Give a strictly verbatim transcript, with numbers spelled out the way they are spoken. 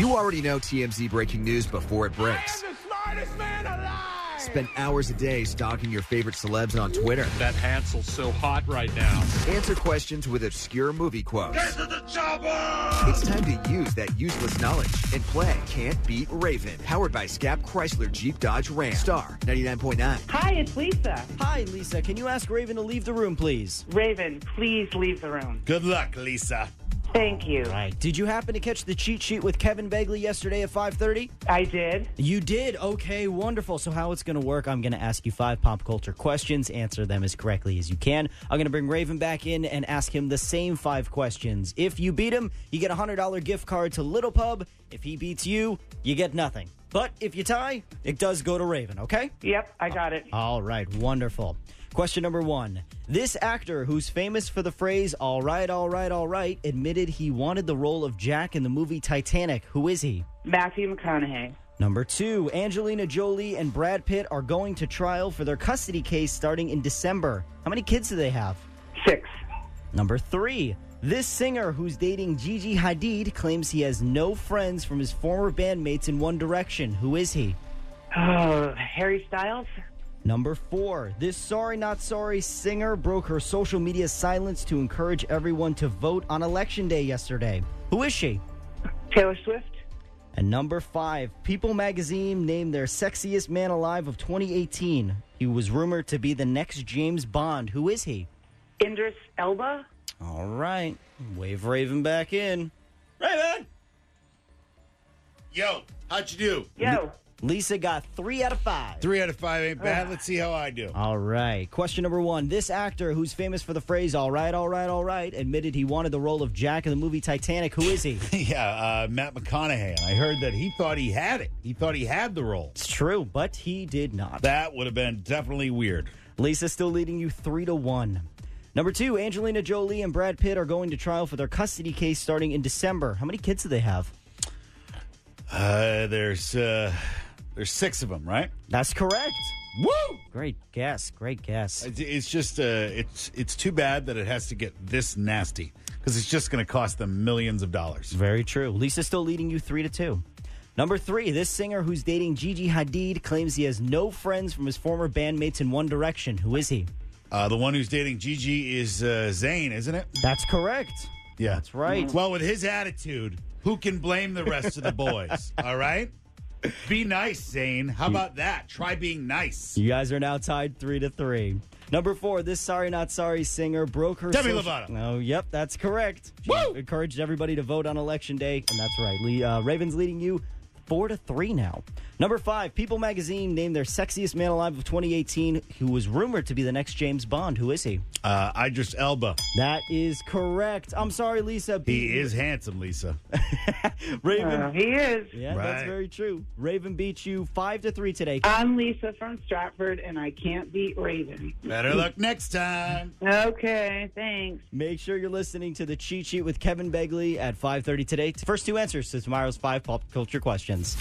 You already know T M Z breaking news before it breaks. I am the smartest man alive! Spend hours a day stalking your favorite celebs on Twitter. That Hansel's so hot right now. Answer questions with obscure movie quotes. Get to the chopper! It's time to use that useless knowledge and play Can't Beat Raven. Powered by Scap Chrysler Jeep Dodge Ram. Star ninety-nine point nine. Hi, it's Lisa. Hi, Lisa. Can you ask Raven to leave the room, please? Raven, please leave the room. Good luck, Lisa. Thank you. Right. Did you happen to catch the cheat sheet with Kevin Begley yesterday at five thirty? I did. You did? Okay, wonderful. So how it's going to work, I'm going to ask you five pop culture questions. Answer them as correctly as you can. I'm going to bring Raven back in and ask him the same five questions. If you beat him, you get a one hundred dollars gift card to Little Pub. If he beats you, you get nothing. But if you tie, it does go to Raven, okay? Yep, I got it. All right, wonderful. Question number one. This actor, who's famous for the phrase, all right, all right, all right, admitted he wanted the role of Jack in the movie Titanic. Who is he? Matthew McConaughey. Number two. Angelina Jolie and Brad Pitt are going to trial for their custody case starting in December. How many kids do they have? Six. Number three. This singer who's dating Gigi Hadid claims he has no friends from his former bandmates in One Direction. Who is he? Oh, Harry Styles? Number four, this Sorry Not Sorry singer broke her social media silence to encourage everyone to vote on Election Day yesterday. Who is she? Taylor Swift? And number five, People magazine named their sexiest man alive of twenty eighteen. He was rumored to be the next James Bond. Who is he? Idris Elba? All right, wave Raven back in. Raven! Yo, how'd you do? Yo. Lisa got three out of five. Three out of five ain't bad. Let's see how I do. All right. Question number one. This actor, who's famous for the phrase, all right, all right, all right, admitted he wanted the role of Jack in the movie Titanic. Who is he? yeah, uh, Matt McConaughey. And I heard that he thought he had it. He thought he had the role. It's true, but he did not. That would have been definitely weird. Lisa's still leading you three to one. Number two, Angelina Jolie and Brad Pitt are going to trial for their custody case starting in December. How many kids do they have? Uh, there's... Uh... There's six of them, right? That's correct. Woo! Great guess. Great guess. It's, it's just, uh, it's it's too bad that it has to get this nasty because it's just going to cost them millions of dollars. Very true. Lisa's still leading you three to two. Number three, this singer who's dating Gigi Hadid claims he has no friends from his former bandmates in One Direction. Who is he? Uh, the one who's dating Gigi is uh, Zayn, isn't it? That's correct. Yeah. That's right. Well, with his attitude, who can blame the rest of the boys? All right? Be nice, Zane. How about that? Try being nice. You guys are now tied three to three. Number four, this Sorry Not Sorry singer broke her... Demi social- Lovato. Oh, yep, that's correct. She Woo! encouraged everybody to vote on Election Day, and that's right. Lee, uh, Raven's leading you four to three now. Number five, People magazine named their sexiest man alive of twenty eighteen, who was rumored to be the next James Bond. Who is he? Uh, Idris Elba. That is correct. I'm sorry, Lisa. He is handsome, Lisa. Raven. Uh, he is. Yeah, Right. that's very true. Raven beat you five to three today. I'm Lisa from Stratford, and I can't beat Raven. Better luck next time. Okay, thanks. Make sure you're listening to the Cheat Sheet with Kevin Begley at five thirty today. First two answers to tomorrow's five pop culture questions.